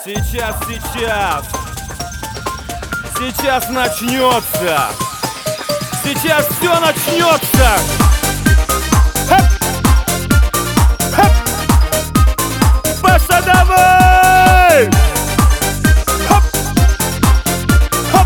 Сейчас начнется. Сейчас все начнется. Хэп! Хэп! Паша, давай! Хэп! Хэп!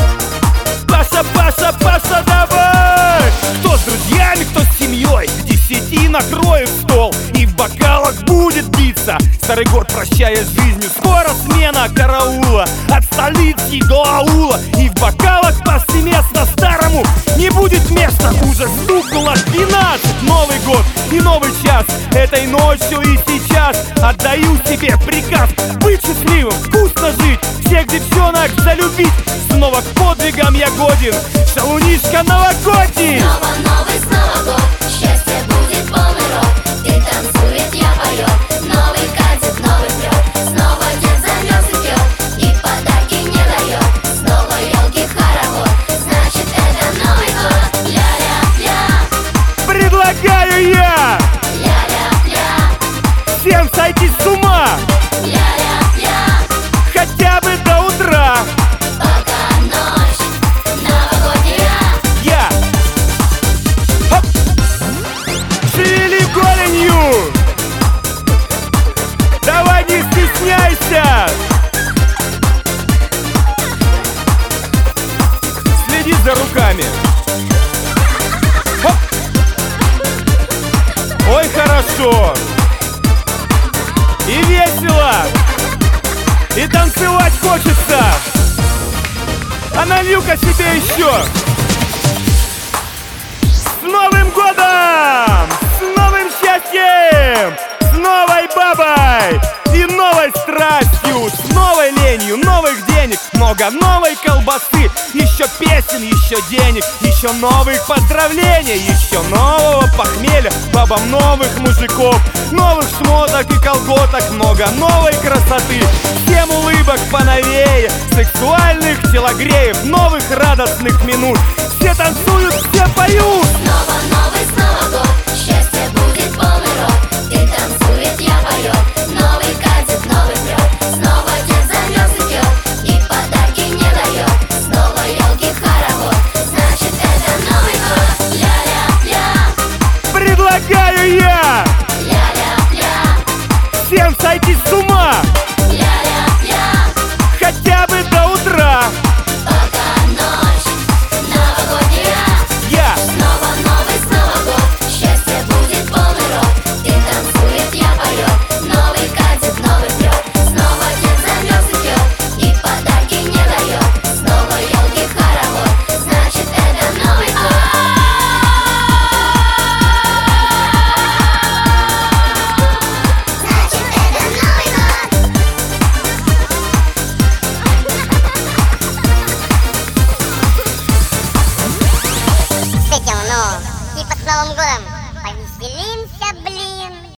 Паша, давай! Кто с друзьями, кто с семьей, к 10 накроет стол и в бокалах будет биться. Старый год, прощая с жизнью, скоро смена караула. От столицы до аула. И в бокалах повсеместно старому не будет места. Уже стукнуло 12. Новый год и новый час. Этой ночью и сейчас отдаю себе приказ быть счастливым, вкусно жить, всех девчонок залюбить. Снова к подвигам я годен, шалунишка новогодний. Снова новый, снова год, счастье будет полный рот. Ты танцует, я поет, новый катит, новый прет. Снова дед замерз и пьет, и подарки не дает. Снова елки хоровод, значит это Новый год. Ля-ля-ля, Предлагаю я ля-ля-ля, всем сойти с ума ля-ля-ля, хотя бы до утра. пока ночь новогодняя. Я Хоп! Шевели голенью. Давай, не стесняйся. Следи за руками. Хоп! Ой, хорошо. И весело. И танцевать хочется. А налью-ка себе еще. С Новым годом! С новым счастьем! С новой бабой! И новой страстью! С новой ленью, новых денег, много новой колбасы, еще песен, еще денег, еще новых поздравлений, еще нового похмелья, бабам новых мужиков, новых шмоток и колготок, много новой красоты, всем улыбок поновее, сексуальных телогреев, новых радостных минут. Все танцуют, все поют. Снова новый, снова год, счастье будет полный рот. Ты танцует, я поет, новый катит, новый прет. Снова дед замерз и пьет, и подарки не дает. Снова елки хоровод, значит это Новый год. Ля-ля-ля, Предлагаю я ля-ля-ля, всем сойти с ума ля-ля-ля, хотя бы до утра. пока ночь новогодняя. Я Снова новый, снова год, счастье будет полный рот. Ты танцует, я поет, новый катит, новый прет. Снова дед замерз и пьет, и подарки не дает. Снова елки хоровод, значит это Новый год. Значит это Новый год. Встретил, ну, типа с Новым годом.